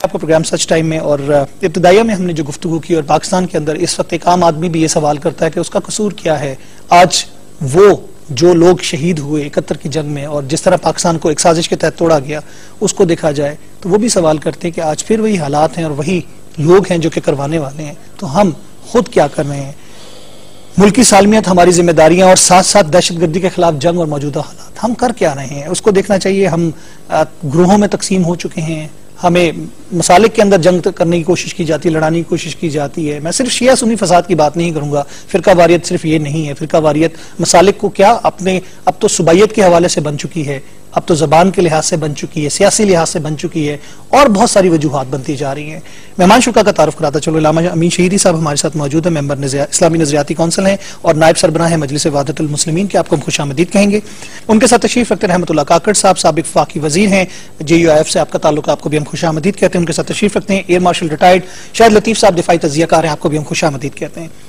आपको programme such time में, और इब्तदाइया में हमने जो गुफ्तगू की, और पाकिस्तान के अंदर इस वक्त एक आम आदमी भी ये सवाल करता है कि उसका कसूर क्या है। आज वो जो लोग शहीद हुए 71 की जंग में और जिस तरह पाकिस्तान को एक साजिश के तहत तोड़ा गया, उसको देखा जाए तो वो भी सवाल करते हैं कि आज फिर वही हालात हैं और वही लोग हैं जो कि करवाने वाले हैं, तो हम खुद क्या कर रहे हैं। मुल्क की सालमियत, हमारी जिम्मेदारियां और साथ साथ दहशतगर्दी के खिलाफ जंग और मौजूदा हालात, हम कर क्या रहे हैं उसको देखना चाहिए। हम ग्रोहों में तकसीम हो चुके हैं, हमें मसालिक के अंदर जंग करने की कोशिश की जाती है, लड़ाने की कोशिश की जाती है। मैं सिर्फ शिया सुन्नी फसाद की बात नहीं करूंगा, फिरका वारियत सिर्फ ये नहीं है। फिरका वारियत मसालिक को क्या अपने अब तो सुबाइयत के हवाले से बन चुकी है, अब तो जबान के लिहाज से बन चुकी है, सियासी लिहाज से बन चुकी है, और बहुत सारी वजूहात बनती जा रही हैं। मेहमान शुरा का तारुफ कराता चलो, इल्लामा अमीन शहीदी साहब हमारे साथ मौजूद है, मेंबर इस्लामी नजरियाती कौंसिल हैं और नायब सरबराह है मजलिस वहदतुल मुस्लिमीन के, आपको हम खुशामदीद कहेंगे। उनके साथ तशरीफ रखते हैं रहमतुल्लाह काकड़ साहब, साबिक वफाकी वजीर हैं, JUIF से आपका ताल्लुक, आपको भी हम खुशामदीद कहते हैं। उनके साथ तशरीफ रखते हैं air marshal retired Shahid Latif साहब, दिफाई तजियाकार हैं, आपको भी हम खुशामदीद कहते हैं।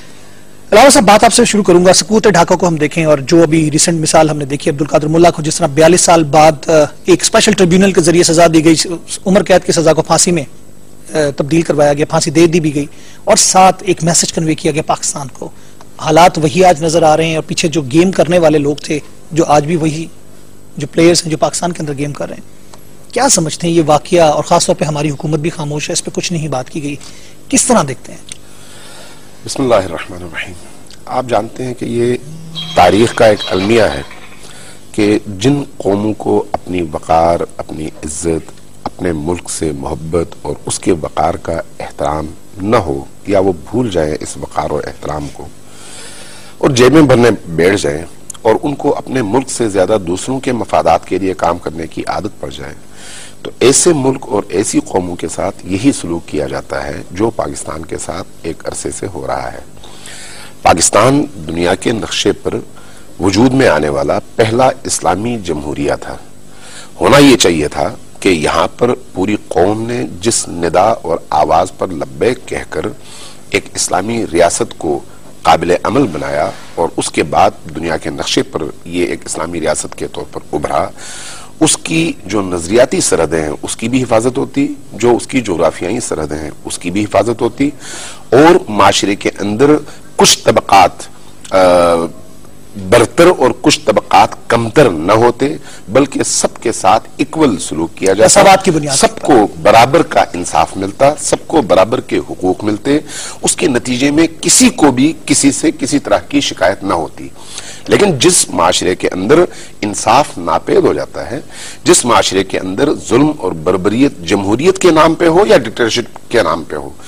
अलावा साहब, बात आपसे शुरू करूंगा, सकूत ढाका को हम देखें और जो अभी रिसेंट मिसाल हमने देखी अब्दुल कादिर मुल्ला को, जिस तरह 42 साल बाद एक स्पेशल ट्रिब्यूनल के जरिए सजा दी गई, उम्र कैद की सजा को फांसी में तब्दील करवाया गया, फांसी दे दी भी गई, और साथ एक मैसेज कन्वे किया गया पाकिस्तान को। हालात वही आज नजर आ रहे हैं और पीछे जो गेम करने वाले लोग थे, जो आज भी वही जो प्लेयर्स हैं जो पाकिस्तान के अंदर गेम कर रहे हैं। क्या समझते हैं ये वाकया, और खासतौर पर हमारी हुकूमत भी खामोश है, इस पर कुछ नहीं बात की गई, किस तरह देखते हैं? बिस्मिल्लाहिर्रहमानिर्रहीम। आप जानते हैं कि ये तारीख का एक अलमिया है कि जिन कौमों को अपनी वक़ार, अपनी इज्जत, अपने मुल्क से मोहब्बत और उसके वक़ार का एहतराम न हो, या वो भूल जाएं इस वक़ार और एहतराम को और जेबें भरने बैठ जाएं, और उनको अपने मुल्क से ज्यादा दूसरों के मफादात के लिए काम करने की आदत पड़ जाए, तो ऐसे मुल्क और ऐसी कौमों के साथ यही सलूक किया जाता है जो पाकिस्तान के साथ एक अरसे से हो रहा है। पाकिस्तान दुनिया के नक्शे पर वजूद में आने वाला पहला इस्लामी जमहूरिया था। होना ये चाहिए था कि यहाँ पर पूरी कौम ने जिस निदा और आवाज पर लब्बैक कहकर एक इस्लामी रियासत को काबिल अमल बनाया, और उसके बाद दुनिया के नक्शे पर ये एक इस्लामी रियासत के तौर पर उभरा, उसकी जो नजरियाती सरहदें हैं उसकी भी हिफाजत होती, जो उसकी जोग्राफियाई सरहदें हैं उसकी भी हिफाजत होती, और माशरे के अंदर कुछ तबकात बरतर और कुछ तबकात कमतर न होते, बल्कि सबके साथ इक्वल सलूक किया जाता, सबको बराबर का इंसाफ मिलता, सबको बराबर के हुकूक मिलते, उसके नतीजे में किसी को भी किसी से किसी तरह की शिकायत न होती। लेकिन जिस माशरे के अंदर इंसाफ नापेद हो जाता है, जिस माशरे के अंदर जुल्म और बर्बरियत जमहूरियत के नाम पे हो या डिक्टेटरशिप के नाम पे हो,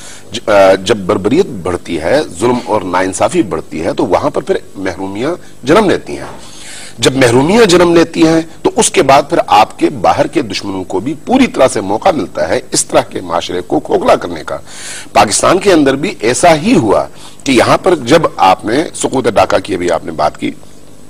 जब बर्बरियत बढ़ती है, जुल्म और नाइंसाफी बढ़ती है, तो वहां पर फिर महरूमियां जन्म लेती हैं। जब महरूमियां जन्म लेती हैं तो उसके बाद फिर आपके बाहर के दुश्मनों को भी पूरी तरह से मौका मिलता है इस तरह के माशरे को खोखला करने का। पाकिस्तान के अंदर भी ऐसा ही हुआ कि यहां पर जब आपने सुकूत ढाका की अभी आपने बात की,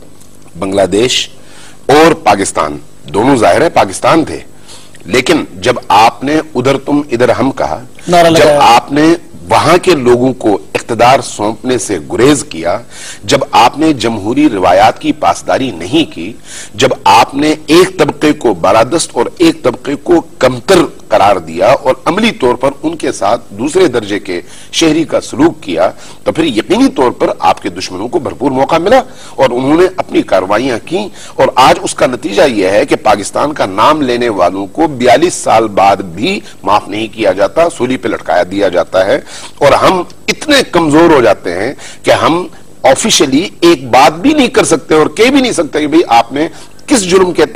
बांग्लादेश और पाकिस्तान दोनों जाहिर है पाकिस्तान थे, लेकिन जब आपने उधर तुम इधर हम कहा, जब आपने वहां के लोगों को इख्तिदार सौंपने से गुरेज किया, जब आपने जमहूरी रिवायात की पासदारी नहीं की, जब आपने एक तबके को बालादस्त और एक तबके को कमतर करार दिया और अमली तौर पर उनके साथ दूसरे दर्जे के शहरी का सलूक किया, तो फिर यकीनी तौर पर आपके दुश्मनों को भरपूर मौका मिला और उन्होंने अपनी कार्रवाइयां की, और आज उसका नतीजा यह है कि पाकिस्तान का नाम लेने वालों को 42 साल बाद भी माफ नहीं किया जाता, सूली पे लटकाया दिया जाता है, और हम इतने कमजोर हो जाते हैं कि हम ऑफिशियली एक बात भी नहीं कर सकते और कह भी नहीं सकते कि भाई आपने किस जुर्म के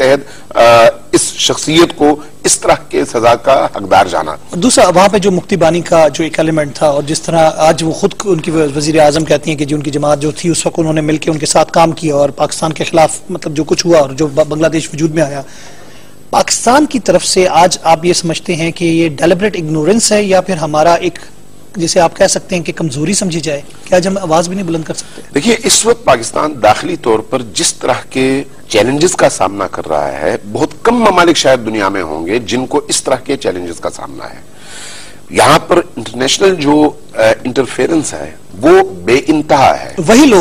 तहत इस शख्सियत को इस तरह के सजा का हकदार जाना। दूसरा, वहां पे जो मुक्तिबानी का जो एक एलिमेंट था, और जिस तरह आज वो खुद उनकी वजीर आजम कहती हैं कि जो उनकी जमात जो थी उस वक्त उन्होंने मिलकर उनके साथ काम किया और पाकिस्तान के खिलाफ मतलब जो कुछ हुआ और जो बांग्लादेश वजूद में आया, पाकिस्तान की तरफ से आज आप ये समझते हैं कि ये डेलिब्रेट इग्नोरेंस है या फिर हमारा एक जिसे आप कह सकते हैं कि कमजोरी समझी जाए, क्या आज हम आवाज भी नहीं बुलंद कर सकते? देखिए, इस वक्त पाकिस्तान दाखिली तौर पर जिस तरह के चैलेंजेस का सामना कर रहा है, बहुत कम ममालिक शायद दुनिया में होंगे जिनको इस तरह के चैलेंजेस का सामना है। यहां पर इंटरनेशनल जो इंटरफेरेंस है वो बेइंतहा है। वही लोग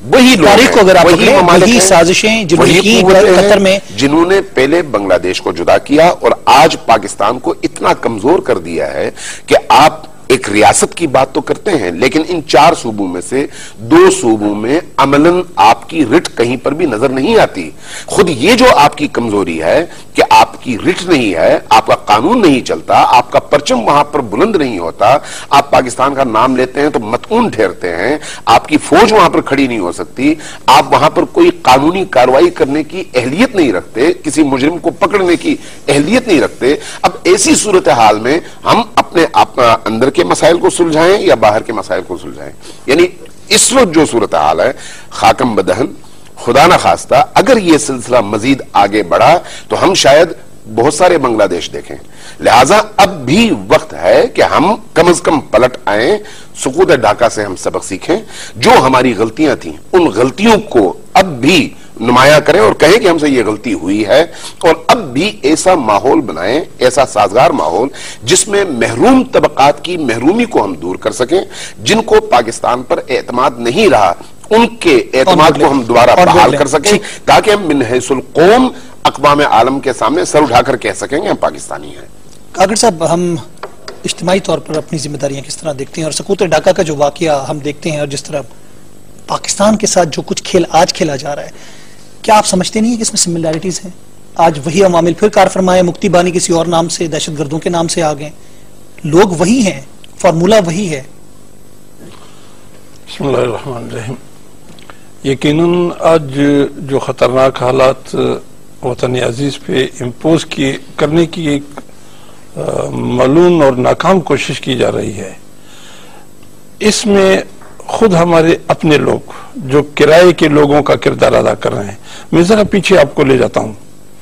वही लोग तारीख को अगर आप वही साजिशें कतर में जिन्होंने पहले बांग्लादेश को जुदा किया और आज पाकिस्तान को इतना कमजोर कर दिया है कि आप एक रियासत की बात तो करते हैं, लेकिन इन 4 सूबों में से 2 सूबों में अमलन आपकी रिट कहीं पर भी नजर नहीं आती। खुद ये जो आपकी कमजोरी है कि आपकी रिट नहीं है, आपका कानून नहीं चलता, आपका परचम वहां पर बुलंद नहीं होता, आप पाकिस्तान का नाम लेते हैं तो मतऊन ठहरते हैं, आपकी फौज वहां पर खड़ी नहीं हो सकती, आप वहां पर कोई कानूनी कार्रवाई करने की अहलियत नहीं रखते, किसी मुजरिम को पकड़ने की अहलियत नहीं रखते। अब ऐसी सूरत हाल में हम अपने अंदर के मसाइल को सुलझाएं या बाहर के मसाइल को सुलझाएं? यानी इस वक्त जो सूरत हाल है, खाकम बदहन, खुदा ना खास्ता अगर यह सिलसिला मजीद आगे बढ़ा तो हम शायद बहुत सारे बांग्लादेश देखें। लिहाजा अब भी वक्त है कि हम कम से कम पलट आए, सुकूत ढाका से हम सबक सीखें, जो हमारी गलतियां थी उन गलतियों को अब भी नुमाया करें और कहें कि हमसे ये गलती हुई है, और अब भी ऐसा माहौल बनाएं, ऐसा साजगार माहौल जिसमें महरूम तबकात की महरूमी को हम दूर कर सकें, जिनको पाकिस्तान पर एतमाद नहीं रहा उनके एतमाद को हम दोबारा बहाल कर सकें, ताकि हम मिन हैसुल कौम अक़वाम आलम के सामने सर उठाकर कह सकेंगे हम पाकिस्तानी हैं। कागर साहब, हम इज्तिमाई तौर पर अपनी जिम्मेदारियां किस तरह देखते हैं, और सकूत ढाका का जो वाकया हम देखते हैं और जिस तरह पाकिस्तान के साथ जो कुछ खेल आज खेला जा रहा है, क्या आप समझते नहीं है कि इसमें सिमिलैरिटीज हैं? आज वही अवामिल फिर कार फरमाए, मुक्ति बानी किसी और नाम से, दहशतगर्दों के नाम से आ गए, लोग वही हैं, फार्मूला वही है। बिस्मिल्लाहिर्रहमानिर्रहीम। यकीनन आज जो खतरनाक हालात वतन अजीज पे इम्पोज करने की एक मलून और नाकाम कोशिश की जा रही है, इसमें खुद हमारे अपने लोग जो किराए के लोगों का किरदार अदा कर रहे हैं। मैं जरा पीछे आपको ले जाता हूं।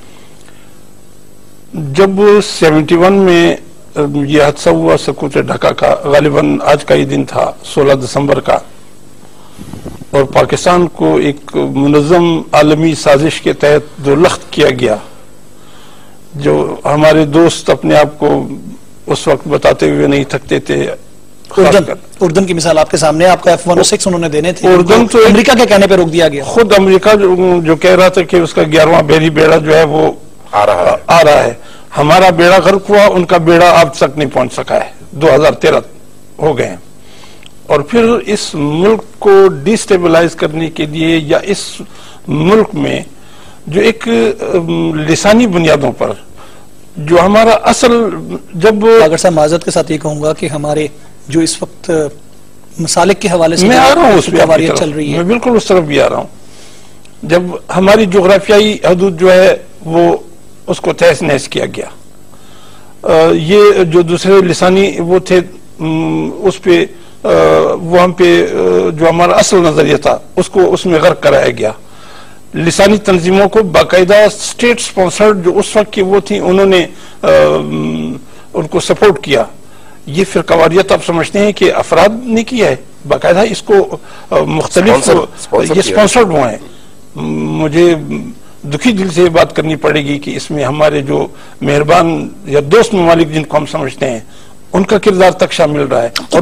जब 71 में यह हादसा हुआ सकूत ढाका का, गालिबन आज का ही दिन था 16 दिसंबर का, और पाकिस्तान को एक मुनज़्ज़म आलमी साजिश के तहत दुलख्त किया गया, जो हमारे दोस्त अपने आप को उस वक्त बताते हुए नहीं थकते थे। उर्दन की मिसाल आपके सामने, आपका F-106 उन्होंने देने थे, उर्दन तो अमेरिका के कहने पे रोक दिया गया। खुद अमेरिका जो कह रहा था कि उसका 11वां बहरी बेड़ा जो है वो आ रहा है। हमारा बेड़ा गर्क हुआ, उनका बेड़ा अब तक नहीं पहुंच सका है, 2013 हो गए। और फिर इस मुल्क को डिस्टेबलाइज करने के लिए, या इस मुल्क में जो एक लिसानी बुनियादों पर जो हमारा असल, जब अगर साहब माजरत के साथ ये कहूंगा कि हमारे जो इस वक्त मसालिक के हवाले से मैं आ रहा हूं, उस पर चल रही है, मैं बिल्कुल उस तरफ भी आ रहा हूं। जब हमारी जोग्राफियाई हदूद जो है वो उसको तहस नहस किया गया, ये जो दूसरे लिसानी वो थे उस पे वो हम पे जो हमारा असल नजरिया था उसको उसमें गर्क कराया गया। लिसानी तंजीमों को बाकायदा स्टेट स्पॉन्सर्ड जो उस वक्त की वो थी, उन्होंने उनको सपोर्ट किया। ये फिर कवारियत आप समझते हैं कि अफराद ने किया है, बाकायदा इसको मुख्तलिफ ये स्पॉन्सर्ड हुए हैं। मुझे दुखी दिल से बात करनी पड़ेगी कि इसमें हमारे जो मेहरबान या दोस्त ममालिक जिनको हम समझते हैं उनका किरदार तक शामिल रहा है, और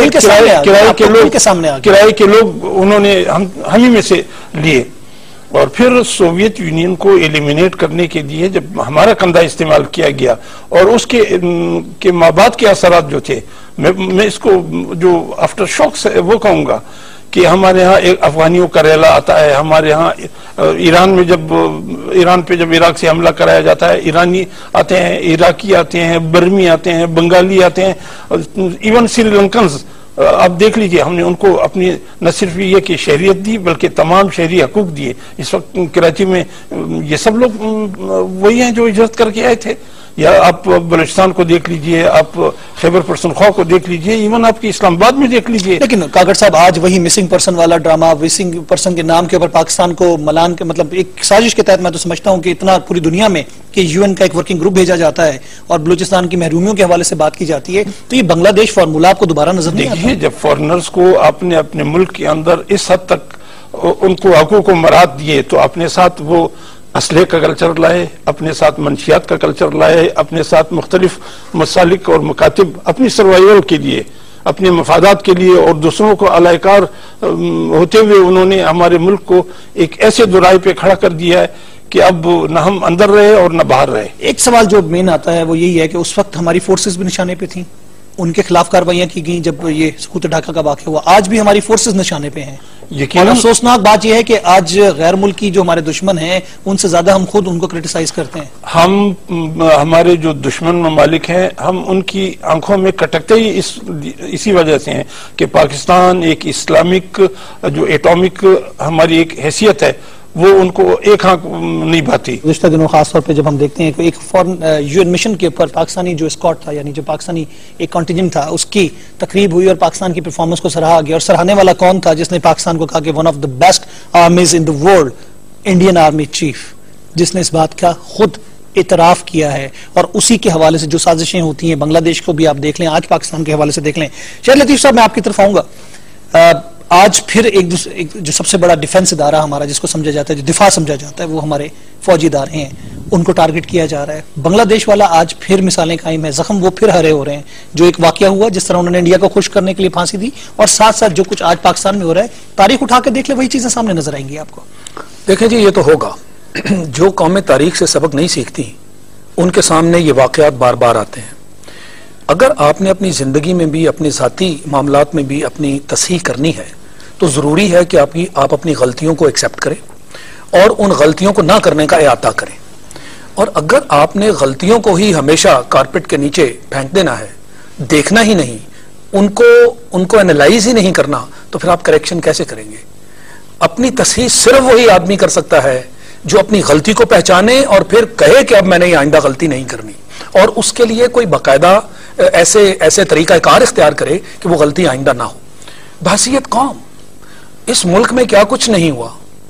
किराए के लोग उन्होंने हम ही में से लिए। और फिर सोवियत यूनियन को एलिमिनेट करने के लिए जब हमारा कंधा इस्तेमाल किया गया, और उसके के माबाद के असरात जो थे, मैं इसको जो आफ्टर शॉक से वो कहूंगा कि हमारे यहाँ एक अफगानियों का रैला आता है, हमारे यहाँ ईरान में जब ईरान पे जब इराक से हमला कराया जाता है, ईरानी आते हैं, इराकी आते हैं, बर्मी आते हैं, बंगाली आते हैं, इवन श्रीलंकन आप देख लीजिए, हमने उनको अपनी न सिर्फ ये कि शहरियत दी बल्कि तमाम शहरी हकूक दिए। इस वक्त कराची में ये सब लोग वही हैं जो हिजरत करके आए थे। या आप बलूचिस्तान को देख लीजिए, आप खैबर पख्तूनख्वा को देख लीजिए, इवन आपकी इस्लामाबाद में देख लीजिए। लेकिन कागर साहब, आज वही मिसिंग पर्सन वाला ड्रामा, मिसिंग पर्सन के नाम के ऊपर पाकिस्तान को मलान के मतलब एक साजिश के तहत मैं तो समझता हूं कि इतना पूरी दुनिया में कि यूएन का एक वर्किंग ग्रुप भेजा जाता है और बलूचिस्तान की महरूमियों के हवाले से बात की जाती है, तो ये बांग्लादेश फार्मूला आपको दोबारा नजर नहीं आता? जब फॉरेनर्स को आपने अपने मुल्क के अंदर इस हद तक उनको हकूक को मराद दिए, तो अपने साथ वो असले का कल्चर लाए, अपने साथ मंशियात का कल्चर लाए, अपने साथ मुख्तलिफ मसालिक और मुकातिब अपनी सर्वाइवल के लिए अपने मफादात के लिए और दूसरों को अलायकार होते हुए उन्होंने हमारे मुल्क को एक ऐसे दुराई पे खड़ा कर दिया है कि अब न हम अंदर रहे और न बाहर रहे। एक सवाल जो मेन आता है वो यही है कि उस वक्त हमारी फोर्सेस भी निशाने पे थी, उनके खिलाफ कार्रवाइयां की गई जब ये सकूत ढाका का वाक़या हुआ। आज भी हमारी फोर्सेस निशाने पे हैं। और अफसोसनाक बात यह है कि आज गैर मुल्की जो हमारे दुश्मन हैं उनसे ज्यादा हम खुद उनको क्रिटिसाइज करते हैं। हमारे जो दुश्मन ममालिक हैं हम उनकी आंखों में कटकते ही इसी वजह से हैं कि पाकिस्तान एक इस्लामिक जो एटॉमिक हमारी एक हैसियत है वो उनको एक आंख नहीं भाती। पिछले दिनों खासतौर पे जब हम देखते हैं कि एक फॉरेन यूएन मिशन के ऊपर पाकिस्तानी जो स्क्वाड था, यानी जो पाकिस्तानी एक कॉन्टिजेंट था, उसकी तकरीब हुई और पाकिस्तान की परफॉर्मेंस को सराहा गया। और सराहने वाला कौन था जिसने पाकिस्तान को कहा कि one of the best armies in the world, Indian army chief, जिसने इस बात का खुद इतराफ किया है। और उसी के हवाले से जो साजिशें होती हैं, बांग्लादेश को भी आप देख लें, आज पाकिस्तान के हवाले से देख लें। शाहिद लतीफ साहब, मैं आपकी तरफ आऊंगा। आज फिर एक जो सबसे बड़ा डिफेंस इदारा हमारा जिसको समझा जाता है, जो दिफा समझा जाता है, वो हमारे फौजी इदारे हैं, उनको टारगेट किया जा रहा है। बांग्लादेश वाला आज फिर मिसालें कायम है, जख्म वो फिर हरे हो रहे हैं। जो एक वाकया हुआ, जिस तरह उन्होंने इंडिया को खुश करने के लिए फांसी दी, और साथ साथ जो कुछ आज पाकिस्तान में हो रहा है, तारीख उठा के देख ले, वही चीजें सामने नजर आएंगी आपको। देखें जी, ये तो होगा। जो कौमें तारीख से सबक नहीं सीखती उनके सामने ये वाकयात बार बार आते हैं। अगर आपने अपनी जिंदगी में भी, अपने जाती मामलात में भी अपनी तस्हीह करनी है तो जरूरी है कि आप अपनी गलतियों को एक्सेप्ट करें और उन गलतियों को ना करने का इरादा करें। और अगर आपने गलतियों को ही हमेशा कारपेट के नीचे फेंक देना है, देखना ही नहीं, उनको एनालाइज ही नहीं करना, तो फिर आप करेक्शन कैसे करेंगे? अपनी तस्हीह सिर्फ वही आदमी कर सकता है जो अपनी गलती को पहचाने और फिर कहे कि अब मैंने ये आइंदा गलती नहीं करनी, और उसके लिए कोई बाकायदा ऐसे तरीकाकार इख्तियार करे कि वो गलती आइंदा ना हो। बहसियत कौम, इस मुल्क में क्या कुछ नहीं हुआ।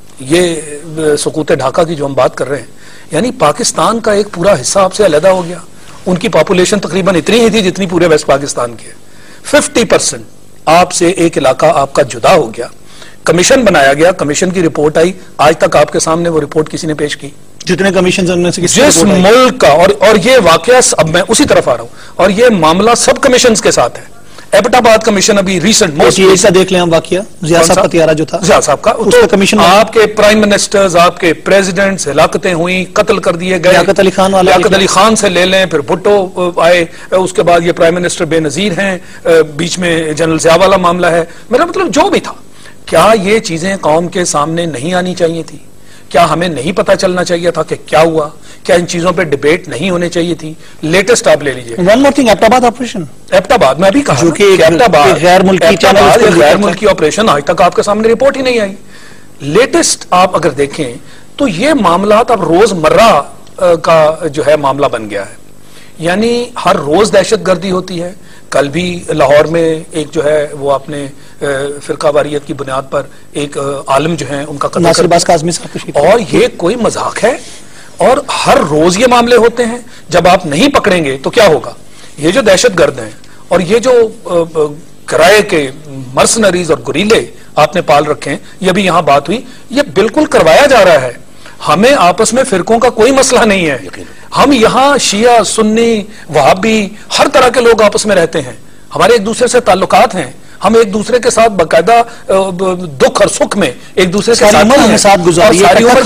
ये सकूत ढाका की जो हम बात कर रहे हैं, यानी पाकिस्तान का एक पूरा हिस्सा आपसे अलहदा हो गया। उनकी पॉपुलेशन तकरीबन इतनी ही थी जितनी पूरे वेस्ट पाकिस्तान की है। 50% आपसे एक इलाका आपका जुदा हो गया। कमीशन बनाया गया, कमीशन की रिपोर्ट आई, आज तक आपके सामने वो रिपोर्ट किसी ने पेश की? जितने कमीशन जिस मुल्क का, और ये वाकया, अब मैं उसी तरफ आ रहा हूं, और ये मामला सब कमीशन के साथ है। एबटाबाद कमीशन अभी रिसेंट मोस्ट देख लें हम वाकया, जिया साहब का तियारा जो था, जिया साहब का, तो कमीशन, आपके प्राइम मिनिस्टर्स, आपके प्रेसिडेंट्स, हिलाकतें हुई, कत्ल कर दिए गए। लियाकत अली खान वाला, लियाकत अली खान से ले लें, फिर भुट्टो आए, उसके बाद ये प्राइम मिनिस्टर बेनजीर हैं, बीच में जनरल ज़िया वाला मामला है। मेरा मतलब जो भी था, क्या ये चीजें कौम के सामने नहीं आनी चाहिए थी? क्या हमें नहीं पता चलना चाहिए था कि क्या हुआ? क्या इन चीजों पे डिबेट नहीं होनी चाहिए थी? लेटेस्ट आप ले लीजिए, one more thing, Abbottabad operation, Abbottabad में भी कहा जो कि एबटाबाद गैर मुल्की ऑपरेशन, आज तक आपके सामने रिपोर्ट ही नहीं आई। लेटेस्ट आप अगर देखें तो ये मामला अब रोजमर्रा का जो है मामला बन गया है। यानी हर रोज दहशतगर्दी होती है। कल भी लाहौर में एक जो है वो अपने फिरकावारियत की बुनियाद पर एक आलिम जो है उनका कत्ल कर, और ये कोई मजाक है? और हर रोज ये मामले होते हैं। जब आप नहीं पकड़ेंगे तो क्या होगा? ये जो दहशतगर्द हैं और ये जो किराए के मर्सनरीज और गुरीले आपने पाल रखे हैं, ये भी यहां बात हुई, ये बिल्कुल करवाया जा रहा है। हमें आपस में फिरकों का कोई मसला नहीं है। हम यहाँ शिया, सुन्नी, वहाबी, हर तरह के लोग आपस में रहते हैं। हमारे एक दूसरे से ताल्लुकात हैं। हम एक दूसरे के साथ बाकायदा दुख और सुख में एक दूसरे के साथ गुजारी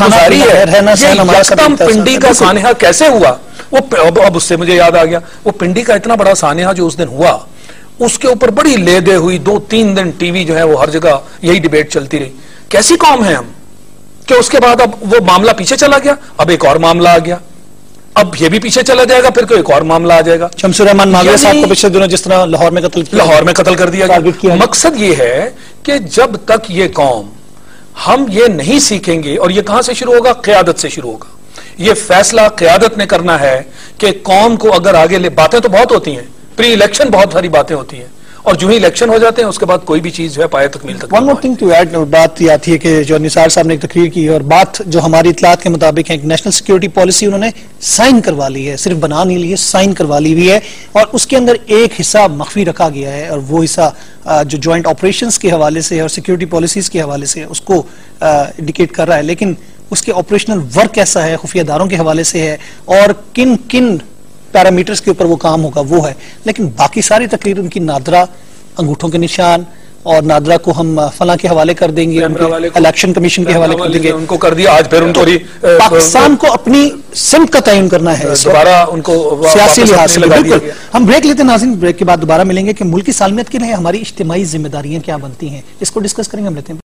है। पिंडी का सानिहा कैसे हुआ? वो अब उससे मुझे याद आ गया, वो पिंडी का इतना बड़ा सानिहा जो उस दिन हुआ, उसके ऊपर बड़ी लेदे हुई 2-3 दिन टीवी जो है वो हर जगह यही डिबेट चलती रही। कैसी कौम है हम कि उसके बाद अब वो मामला पीछे चला गया, अब एक और मामला आ गया, अब ये भी पीछे चला जाएगा, फिर कोई एक और मामला आ जाएगा। शमसुर रहमान माविया साहब को पिछले दिनों जिस तरह लाहौर में कत्ल कर दिया गया। मकसद ये है कि जब तक ये कौम, हम ये नहीं सीखेंगे, और ये कहां से शुरू होगा? क़यादत से शुरू होगा। ये फैसला क़यादत ने करना है कि कौम को अगर आगे ले, बातें तो बहुत होती हैं, प्री इलेक्शन बहुत सारी बातें होती हैं, और जो ही इलेक्शन हो जाते हैं उसके बाद कोई भी चीज जो है पाए तकमील तक। One more thing to add, बात ये आती है कि जो निसार साहब ने एक तकरीर की, और बात जो हमारी इत्तलात के मुताबिक है, एक नेशनल सिक्योरिटी पॉलिसी उन्होंने साइन करवा ली है, सिर्फ बना नहीं ली है, साइन करवा ली हुई है, और उसके अंदर एक हिस्सा मख्फी रखा गया है, और वो हिस्सा जो ज्वाइंट ऑपरेशंस के हवाले से और सिक्योरिटी पॉलिसीज के हवाले से उसको इंडिकेट कर रहा है। लेकिन उसके ऑपरेशनल वर्क कैसा है, खुफिया इदारों के हवाले से है, और किन किन पैरामीटर्स के ऊपर वो काम होगा वो है। लेकिन बाकी सारी तकरीर उनकी नादरा, अंगूठों के निशान और नादरा को हम फला के हवाले कर देंगे, इलेक्शन कमीशन के हवाले कर देंगे, उनको कर दिया। आज फिर उनको पाकिस्तान को अपनी सिमत का तयन करना है, दोबारा उनको सियासी लिहाज से। बिल्कुल, हम ब्रेक लेते हैं नाज़रीन, ब्रेक के बाद दोबारा मिलेंगे कि मुल्क की सालमियत के लिए हमारी इज्तिमाई जिम्मेदारियां क्या बनती हैं, इसको डिस्कस करेंगे। हम लेते हैं।